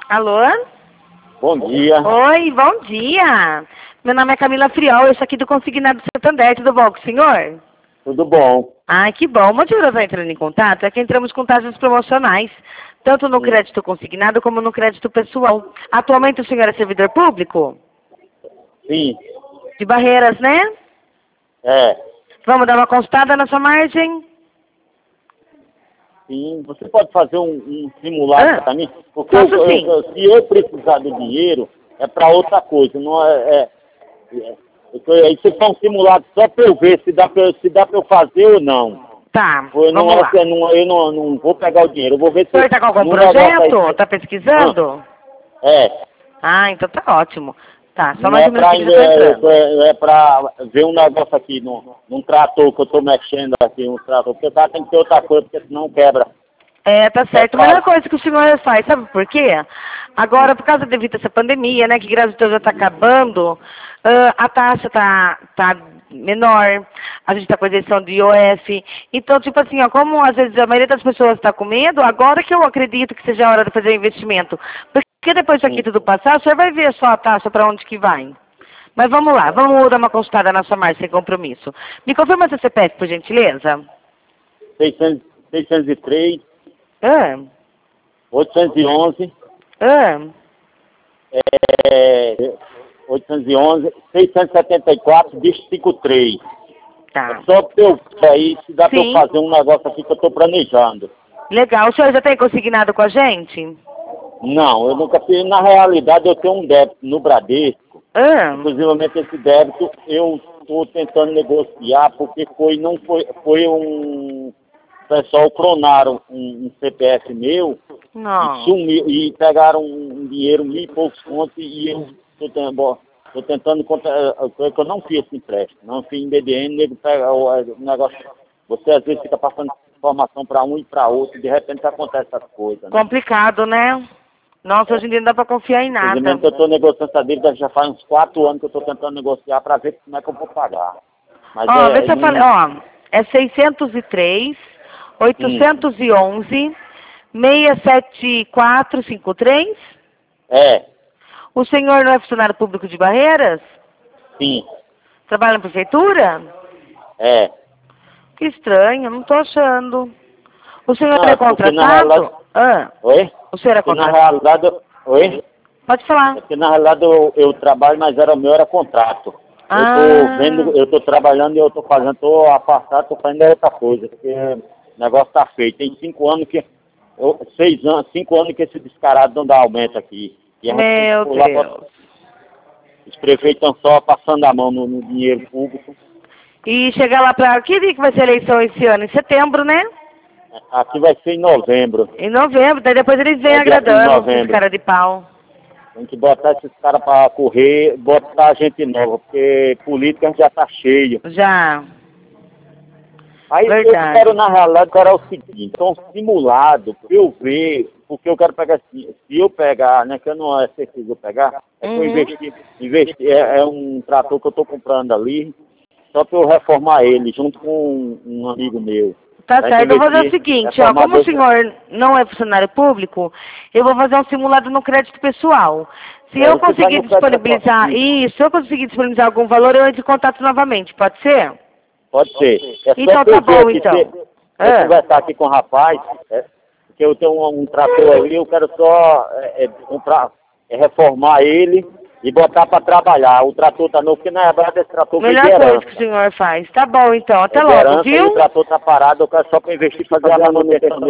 Alô? Bom dia. Oi, bom dia. Meu nome é Camila Friol, eu sou aqui do Consignado Santander, tudo bom com o senhor? Tudo bom. Ai, que bom. O motivo de eu estar entrando em contato é que entramos com taxas promocionais, tanto no crédito consignado como no crédito pessoal. Atualmente o senhor é servidor público? Sim. De Barreiras, né? É. Vamos dar uma consultada na sua margem? Sim. Você pode fazer um simulado para mim? Porque Posso sim. se eu precisar do dinheiro, é para outra coisa. Não aí você faz um simulado só para eu ver se dá para eu fazer ou não. Tá, Eu vamos lá. eu não vou pegar o dinheiro. Eu vou ver se... O senhor está com algum no negócio projeto? aí- Está pesquisando? É. Ah, então tá ótimo. Tá, só Não mais é um minutinho que eu tô entrando. é pra ver um negócio aqui, num trator que eu tô mexendo aqui, um trator, porque o cara tem que ter outra coisa, porque senão quebra. É, tá certo. A claro. melhor coisa que o senhor faz, sabe por quê? Agora, por causa devido a essa pandemia, né, que graças a Deus já tá acabando, a taxa tá menor, a gente tá com isenção de IOF. Então, tipo assim, ó, como às vezes a maioria das pessoas está com medo, agora que eu acredito que seja a hora de fazer investimento. Porque depois disso aqui tudo passar, o senhor vai ver só a taxa para onde que vai. Mas vamos lá, vamos dar uma consultada na sua margem sem compromisso. Me confirma seu CPF, por gentileza? 603, Ah, 811, ah. 811, 674, dígito 53. Tá. Só pra eu aí, se dá pra eu Sim. fazer um negócio aqui que eu tô planejando. Legal. O senhor já tem consignado com a gente? Não, eu nunca fiz. Na realidade, eu tenho um débito no Bradesco. Ah, Inclusive, esse débito eu estou tentando negociar, porque foi um... O pessoal clonaram um CPF meu não. e sumiu, e pegaram um dinheiro, 1.000 e poucos contos, e eu estou tentando contar, que eu não fiz esse empréstimo, não fiz em BDN, nego pega o negócio, você às vezes fica passando informação para um e para outro, e de repente acontece essas coisas. Né? Complicado, né? Nossa, hoje em dia não dá pra confiar em nada. Infelizmente, eu estou negociando essa dívida já faz uns 4 anos que eu estou tentando negociar para ver como é que eu vou pagar. Mas Ó, vê se eu falei, ó, é 603, 811, 67453. É, O senhor não é funcionário público de Barreiras? sim, Trabalha na prefeitura? é. Que estranho, não tô achando. O senhor Não, é porque na contratado? realidade... Ah, Oi? o senhor é Porque na contratado? realidade... Oi? Pode falar. Porque na realidade eu trabalho, mas o meu era contrato. Eu tô trabalhando e eu tô fazendo, tô afastado, tô fazendo outra coisa, porque o negócio tá feio. Tem 5 anos que... 5 anos que esse descarado não dá aumento aqui. E a gente Meu tem que pular Deus. os prefeitos estão só passando a mão no dinheiro público. E chegar lá pra... Que dia que vai ser a eleição esse ano? Em setembro, né? Aqui vai ser em novembro. Em novembro, daí depois eles vêm É dia 15 de agradando, novembro. esse cara de pau. Tem que botar esses caras para correr, botar gente nova, porque política já tá cheio. Já. Aí Verdade. eu quero, na realidade, é o seguinte, então simulado, pra eu ver, porque eu quero pegar assim, se eu pegar, né, que eu não é certeza eu pegar, é que eu investir, é um trator que eu tô comprando ali, só pra eu reformar ele, junto com um amigo meu. Tá Vai certo, eu vou fazer o investir, seguinte, ó, como o senhor não é funcionário público, eu vou fazer um simulado no crédito pessoal. Se eu você faz conseguir no crédito disponibilizar pessoal. isso, se eu conseguir disponibilizar algum valor, eu entro em contato novamente, pode ser? Pode ser. É só Então pra tá eu ver bom, aqui, então. eu conversar aqui com o rapaz, porque eu tenho um trator ali, eu quero só comprar, reformar ele e botar para trabalhar. O trator tá novo, porque na verdade esse trator veio de Melhor coisa herança. que o senhor faz. Tá bom, então. Até É de logo, herança e viu? o trator tá parado, eu quero só para investir, fazer a manutenção